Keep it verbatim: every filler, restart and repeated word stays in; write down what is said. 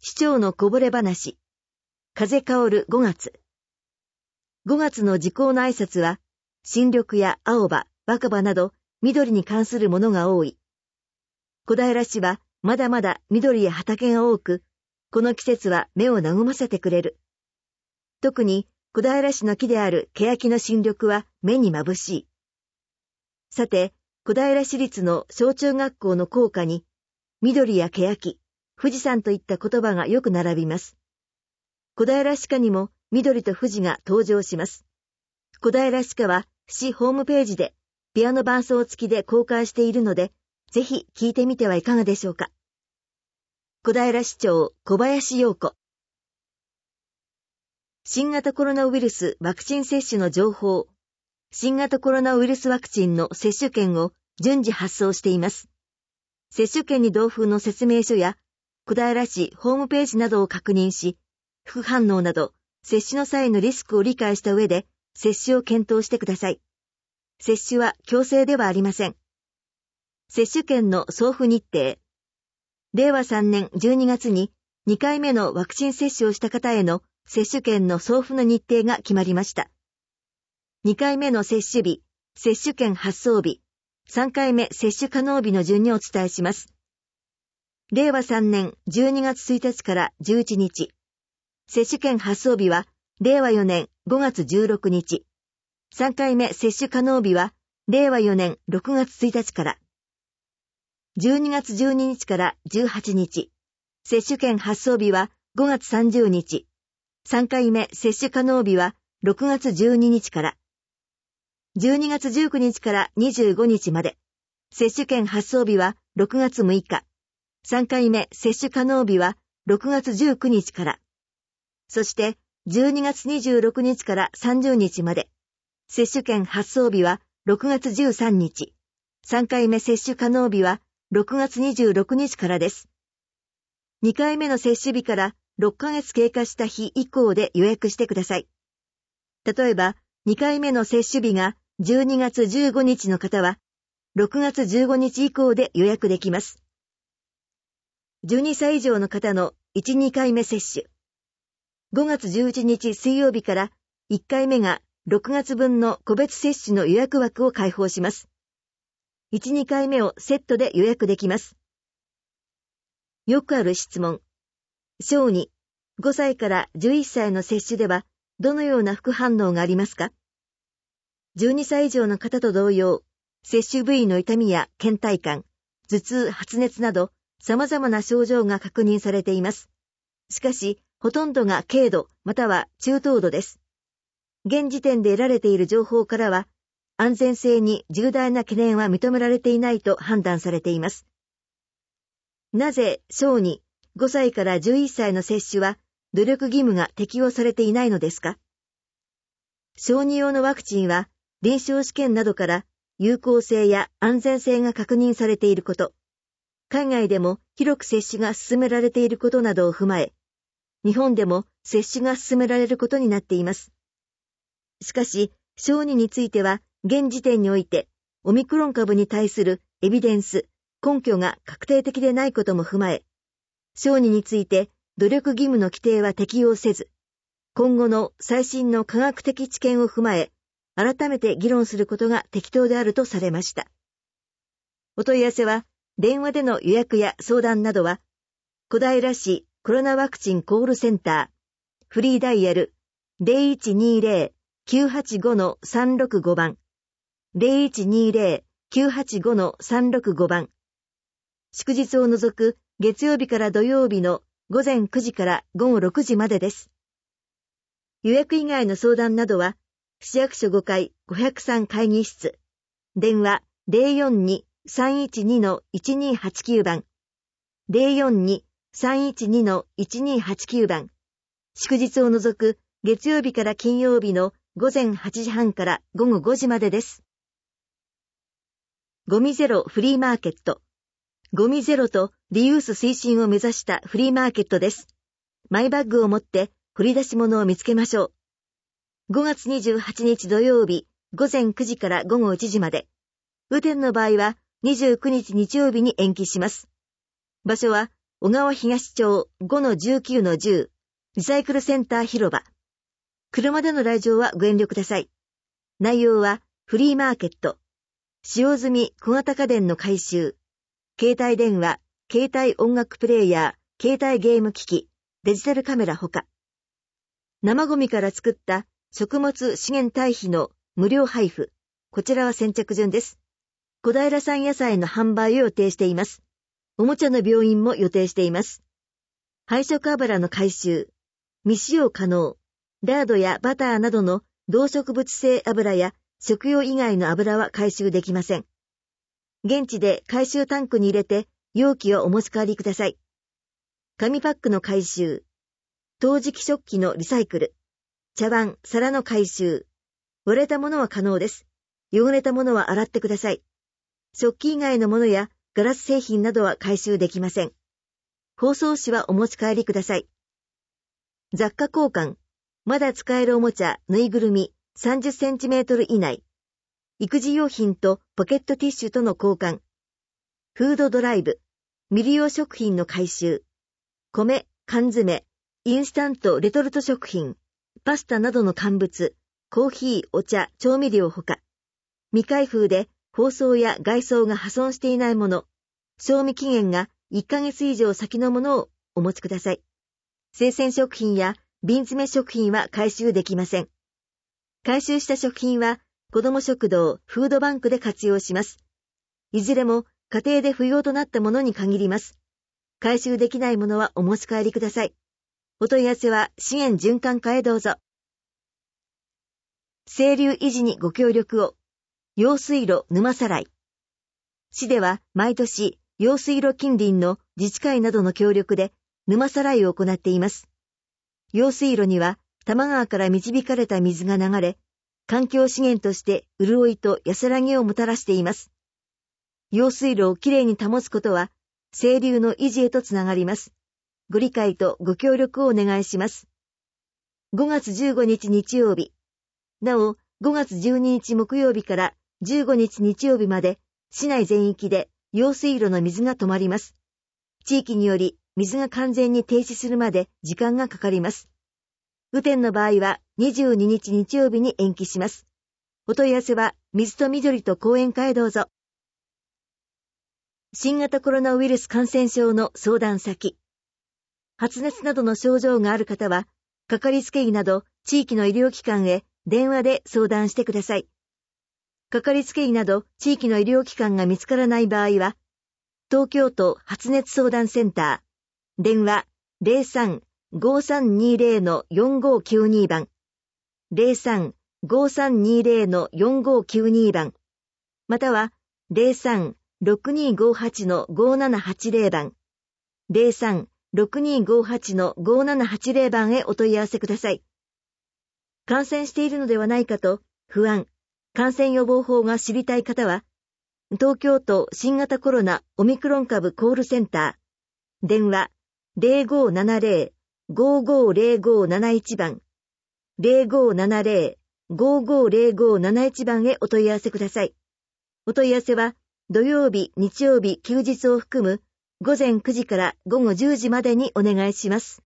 市長のこぼれ話。風香るごがつ。ごがつの時効の挨拶は、新緑や青葉、若葉など緑に関するものが多い。小平市はまだまだ緑や畑が多く、この季節は目を和ませてくれる。特に小平市の木である欅の新緑は目に眩しい。さて、小平市立の小中学校の校歌に、緑や欅、富士山といった言葉がよく並びます。小平市歌にも緑と富士が登場します。小平市歌は市ホームページでピアノ伴奏付きで公開しているので、ぜひ聴いてみてはいかがでしょうか。小平市長小林陽子。新型コロナウイルスワクチン接種の情報。新型コロナウイルスワクチンの接種券を順次発送しています。接種券に同封の説明書や小平市ホームページなどを確認し、副反応など接種の際のリスクを理解した上で接種を検討してください。接種は強制ではありません。接種券の送付日程。れいわさんねんじゅうにがつににかいめのワクチン接種をした方への接種券の送付の日程が決まりました。にかいめの接種日、接種券発送日、さんかいめ接種可能日の順にお伝えします。れいわさんねんじゅうにがつついたちからじゅういちにち。接種券発送日はれいわよねんごがつじゅうろくにち。さんかいめ接種可能日はれいわよねんろくがつついたちから。じゅうにがつじゅうににちからじゅうはちにち。接種券発送日はごがつさんじゅうにち。さんかいめ接種可能日はろくがつじゅうににちから。じゅうにがつじゅうくにちからにじゅうごにちまで。接種券発送日はろくがつむいか。さんかいめ接種可能日はろくがつじゅうくにちから。そしてじゅうにがつにじゅうろくにちからさんじゅうにちまで。接種券発送日はろくがつじゅうさんにち。さんかいめ接種可能日はろくがつにじゅうろくにちからです。にかいめの接種日からろっかげつ経過した日以降で予約してください。例えば、にかいめの接種日がじゅうにがつじゅうごにちの方は、ろくがつじゅうごにち以降で予約できます。じゅうにさい以上の方のいち、にかいめ接種。ごがつじゅういちにち水曜日からいっかいめがろくがつぶんの個別接種の予約枠を開放します。いち、にかいめをセットで予約できます。よくある質問。小児、ごさいからじゅういっさいの接種ではどのような副反応がありますか？じゅうにさい以上の方と同様、接種部位の痛みや倦怠感、頭痛、発熱など様々な症状が確認されています。しかし、ほとんどが軽度または中等度です。現時点で得られている情報からは、安全性に重大な懸念は認められていないと判断されています。なぜ小児、ごさいからじゅういっさいの接種は努力義務が適用されていないのですか？小児用のワクチンは臨床試験などから有効性や安全性が確認されていること、海外でも広く接種が進められていることなどを踏まえ、日本でも接種が進められることになっています。しかし、小児については現時点においてオミクロン株に対するエビデンス、根拠が確定的でないことも踏まえ、小児について努力義務の規定は適用せず、今後の最新の科学的知見を踏まえ、改めて議論することが適当であるとされました。お問い合わせは、電話での予約や相談などは、小平市コロナワクチンコールセンター、フリーダイヤル ゼロいちにゼロ きゅうはちご さんろくご 番、ゼロいちにゼロ きゅうはちご さんろくご 番、祝日を除く月曜日から土曜日のごぜんくじからごごろくじまでです。予約以外の相談などは、市役所ごかいごひゃくさん会議室、電話 ゼロよんに さんいちに いちにはちきゅう 番、ゼロよんに さんいちに いちにはちきゅう 番、祝日を除く月曜日から金曜日のごぜんはちじはんからごごごじまでです。ゴミゼロフリーマーケット。ゴミゼロとリユース推進を目指したフリーマーケットです。マイバッグを持って掘り出し物を見つけましょう。ごがつにじゅうはちにち土曜日ごぜんくじからごごいちじまで。雨天の場合はにじゅうくにち日曜日に延期します。場所は小川東町 ごのじゅうきゅうのじゅう リサイクルセンター広場。車での来場はご遠慮ください。内容はフリーマーケット、使用済み小型家電の回収、携帯電話、携帯音楽プレイヤー、携帯ゲーム機器、デジタルカメラほか。生ゴミから作った食物資源堆肥の無料配布。こちらは先着順です。小平産野菜の販売を予定しています。おもちゃの病院も予定しています。配色油の回収、未使用可能、ラードやバターなどの動植物性油や食用以外の油は回収できません。現地で回収タンクに入れて容器をお持ち帰りください。紙パックの回収、陶磁器食器のリサイクル、茶碗、皿の回収、割れたものは可能です。汚れたものは洗ってください。食器以外のものやガラス製品などは回収できません。包装紙はお持ち帰りください。雑貨交換、まだ使えるおもちゃ、ぬいぐるみさんじゅっセンチメートル以内。育児用品とポケットティッシュとの交換。フードドライブ、未利用食品の回収。米、缶詰、インスタントレトルト食品、パスタなどの乾物、コーヒー、お茶、調味料ほか。未開封で包装や外装が破損していないもの、賞味期限がいっかげつ以上先のものをお持ちください。生鮮食品や瓶詰め食品は回収できません。回収した食品は子ども食堂、フードバンクで活用します。いずれも家庭で不要となったものに限ります。回収できないものはお持ち帰りください。お問い合わせは資源循環課へどうぞ。清流維持にご協力を。用水路沼さらい。市では毎年用水路近隣の自治会などの協力で沼さらいを行っています。用水路には多摩川から導かれた水が流れ、環境資源として潤いと安らぎをもたらしています。用水路をきれいに保つことは清流の維持へとつながります。ご理解とご協力をお願いします。ごがつじゅうごにち日曜日。なお、ごがつじゅうににち木曜日からじゅうごにち日曜日まで市内全域で用水路の水が止まります。地域により水が完全に停止するまで時間がかかります。雨天の場合はにじゅうににち日曜日に延期します。お問い合わせは水と緑と公園課へどうぞ。新型コロナウイルス感染症の相談先。発熱などの症状がある方は、かかりつけ医など地域の医療機関へ電話で相談してください。かかりつけ医など地域の医療機関が見つからない場合は、東京都発熱相談センター、電話 ゼロさん ごさんにゼロ のよんごきゅうに 番、ゼロさん ごさんにゼロ のよんごきゅうに 番、またはゼロさん ろくにごはち のごななはちゼロ 番、ゼロさん ろくにごはち のごななはちゼロ 番へお問い合わせください。感染しているのではないかと不安、感染予防法が知りたい方は、東京都新型コロナオミクロン株コールセンター、電話 ゼロごななゼロ ごごゼロごなないち 番、ゼロごななゼロ ごごゼロごなないち 番へお問い合わせください。お問い合わせは土曜日、日曜日、休日を含む午前くじから午後じゅうじまでにお願いします。